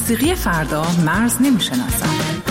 موسیقی فردا مرز نمی‌شناسد.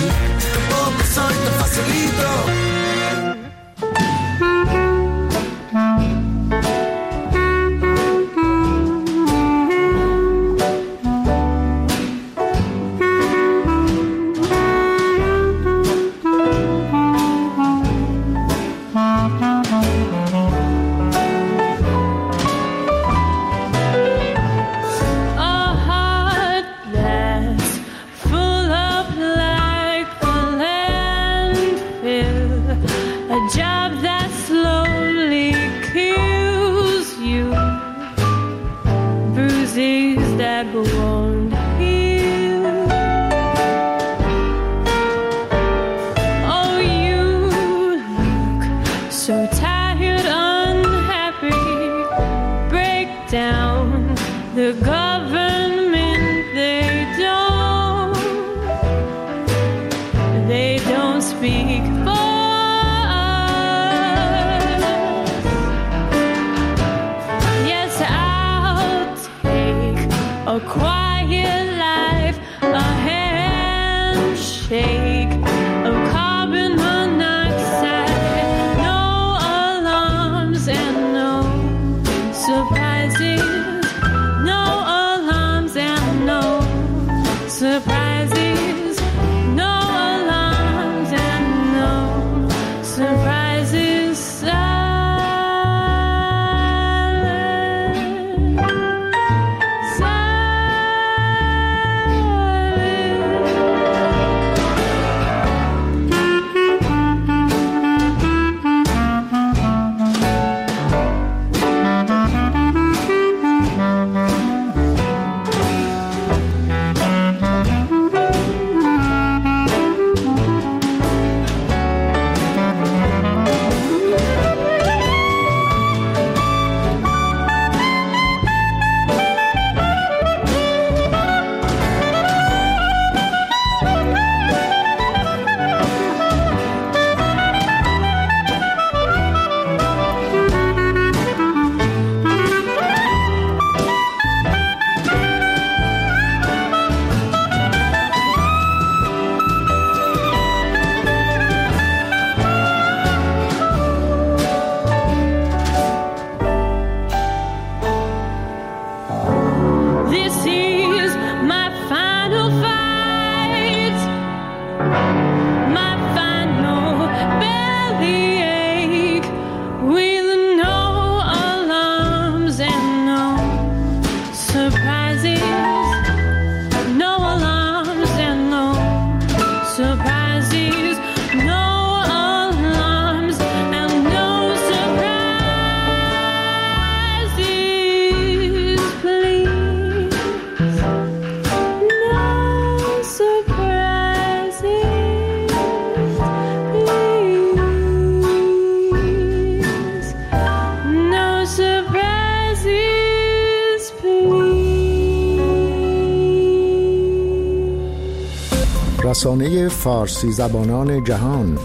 رسانه فارسی زبانان جهان،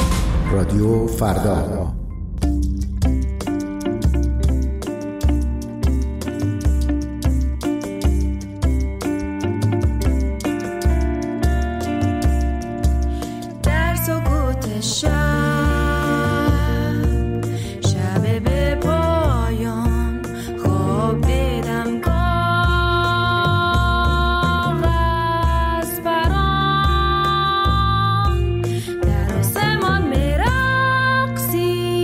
رادیو فردا. در آسمان می‌رقصی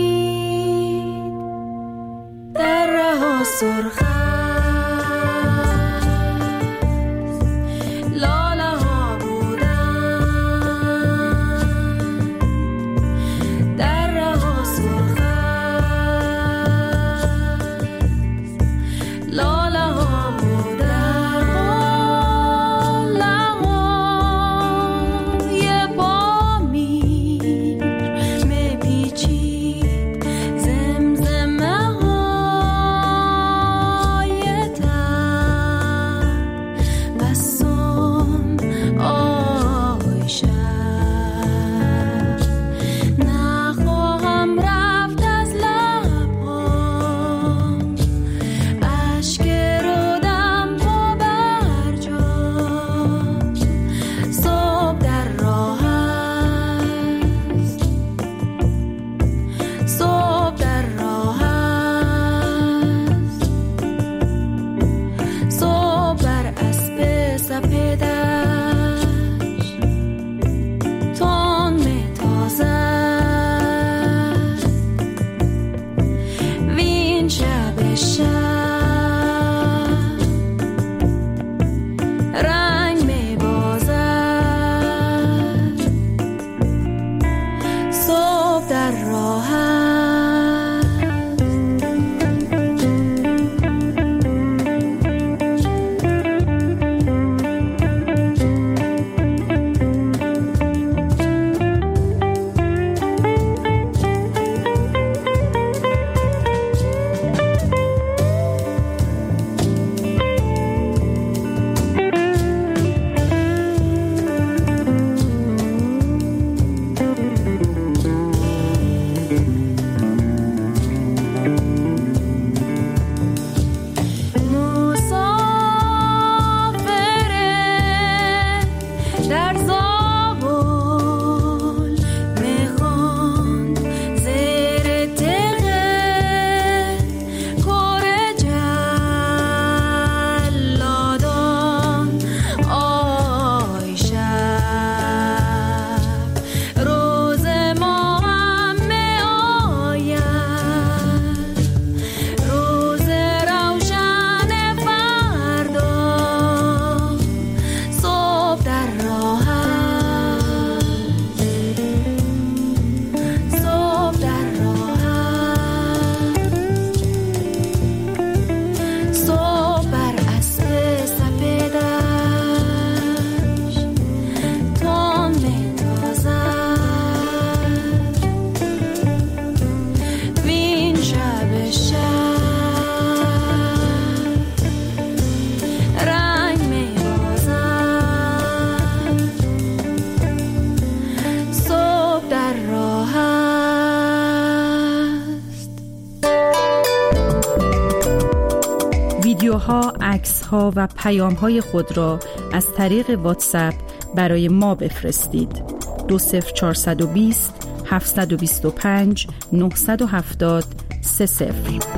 ها و پیام های خود را از طریق واتساپ برای ما بفرستید. 20420 725 970 30.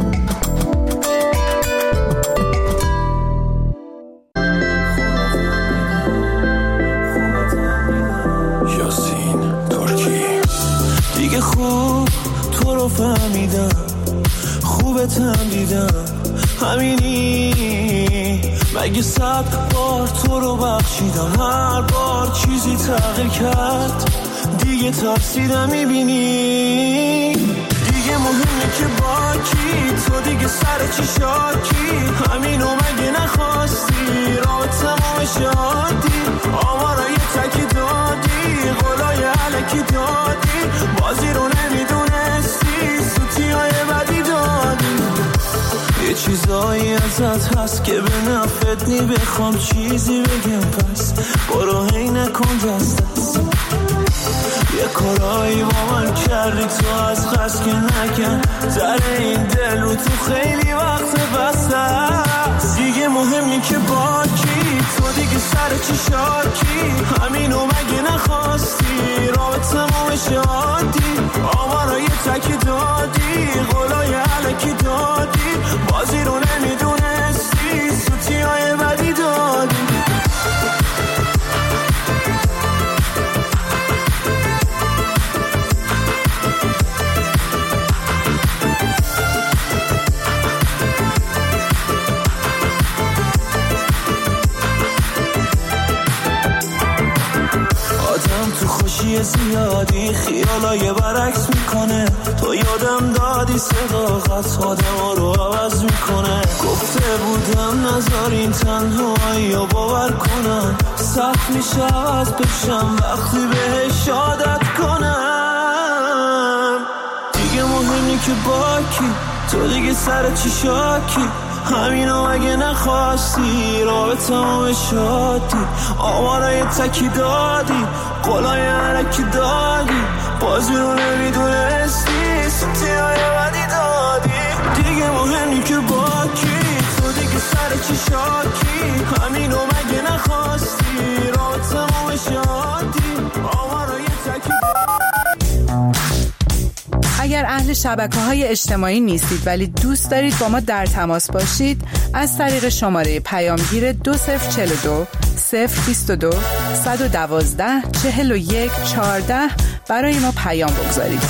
دیگه خوب تو رو فهمیدم، خوبتم دیدم، همینی مگه 100 بار تو رو بخشیدم، هر بار چیزی تغییر کرد، دیگه ترسیدم میبینی. دیگه مهمه که با کی، تو دیگه سر چی شاکی، همینو مگه نخواستی، رابطمو شادی، آمارای تکی دادی، قولای علکی دادی، بازی رو نمیدونستی، سوتیای بدی دادی. یه چیزایی ازت هست که به نفت نی، بخوام چیزی بگم پس برو هی نکن دست دست. یه کارایی با من کردی تو از قصد که نکن، در این دل رو تو خیلی وقت بسته است. دیگه مهمی که با کی، تو دیگه سر چی شاکی، همینو مگه نخواستی، رابطمو شادی، آمارای تکی دادی، قولای علکی دادی، بازی رو نمیدونستی، سوتیای بدی دادی. تو خوشی زیادی خیالای برعکس میکنه، تو یادم دادی صداقت آدم رو عوض میکنه. گفته بودم نذارین تنهایی رو باور کنم، سخت میشه عوض بشم وقتی بهش عادت کنم. دیگه مهمی که با کی، تو دیگه سر چی شاکی، همینو اگه نخواستی، رابطمو شادی، آمارای تکی دادی، قولای علکی دادی، بازی رو نمیدونستی، سوتیای بدی دادی. دیگه مهمی که با کی، تو دیگه سر چی شاکی، همینو مگه نخواستی، رابطمو شادی، آمارای تکی دادی. اگر اهل شبکه‌های اجتماعی نیستید ولی دوست دارید با ما در تماس باشید، از طریق شماره پیامگیر 2042 022 112 41 14 برای ما پیام بگذارید.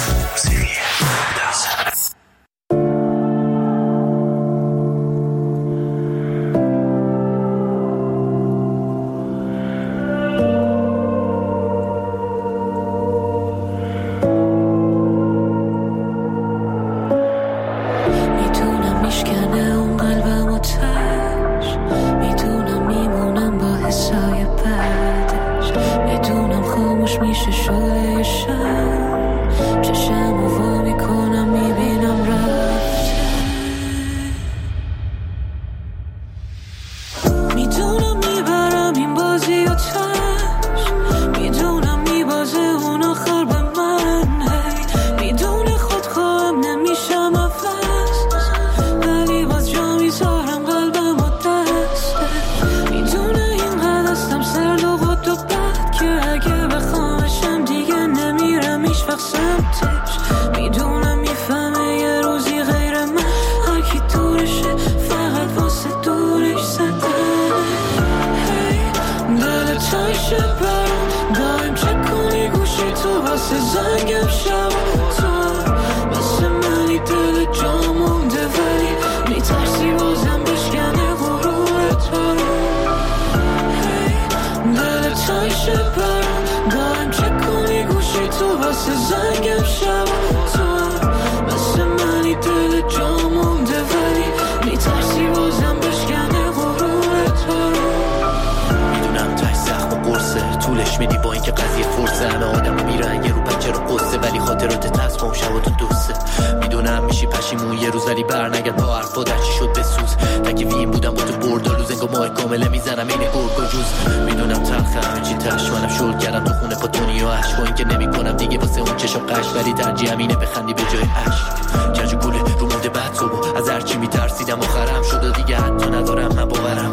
طولش میدی با اینکه قضیه فرصه، همه آدم میرن یه رو پنجره قصه، ولی خاطرات دست با شب و تو دوسته. میدونم میشی پشیمون یه روز ولی برنگرد با حرفا در چی شد بسوز. تکیفی این بودم با تو بردالو زنگ و ماه کامله میزنم این گرگ و جوز. میدونم تلخه همه چی تش، منم شل کردم تو خونه پاتونی و عشق و این که نمی کنم دیگه واسه اون چشم قش، ولی ترجیح همینه بخندی به جای عشق. کج و گوله رو مونده بعد صبح از هرچی میترسیدم آخرم شد و دیگه حتی ندارم من باورم خدا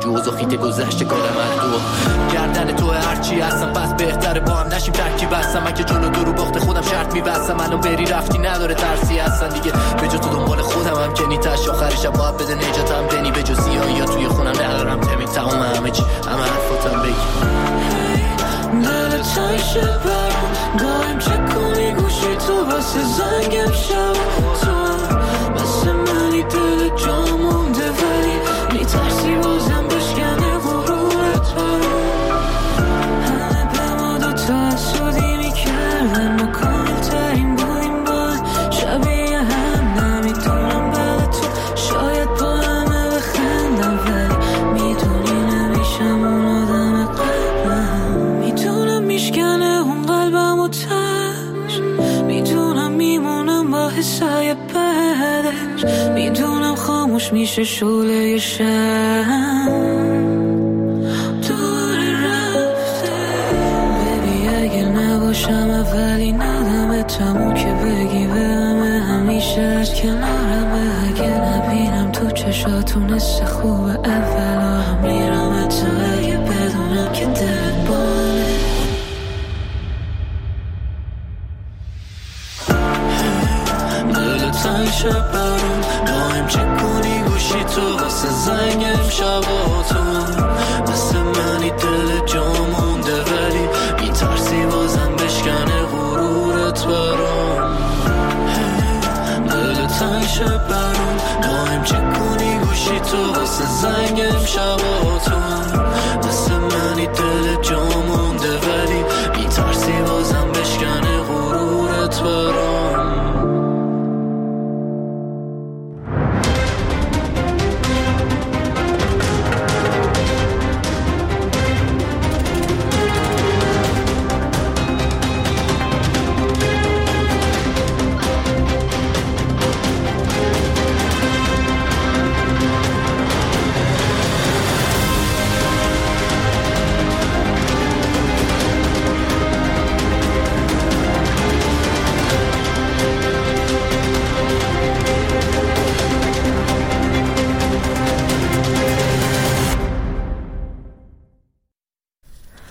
جوز و خیت گذشته کارم دو گردن تو هرچی هستم پس بهتره با هم نشیم ترکیب هستم اگه جلو دو رو باخت خودم شرط میبستم الان بری رفتی نداره ترسی هستن دیگه به جا تو دنبال خودم هم کنی تش آخرشم باید بده نجاتم دنی به جز سیاهی یا توی خونم ندارم تمین تمام همه چی همه حرفاتم بگی دل تایشه برام دایم چک کنی گوشی تو واسه زنگم شب تو مثل منی دل جا مونده ولی میترسی بازم بشکنه غرورت همه به ما دوتا حسودی میکردن ما کامل ترین بودیم با شبیه هم نمیدونم بعد تو شاید با همه بخندم ولی میدونی نمیشم اون آدم قلبم میدونم میشکنه اون قلبم و تش میدونم میمونم با حسای بدش میدونم خاموش میشه شعله شم دور رفته ببی اگه نباشم اولین آدمتم که بگی به همه همیشه از کنارم اگه نبینم تو چشاتون حس خوب اولا میرم تا اگه بدونم که دلت بانه دل تایشه برام دایم چک کنی گوشی تو واسه زنگم شباتون مثل منی دل جا مونده ولی میترسی بازم بشکنه غرورت برام دل تایشه برام دایم چک کنی گوشی تو واسه زنگم شباتون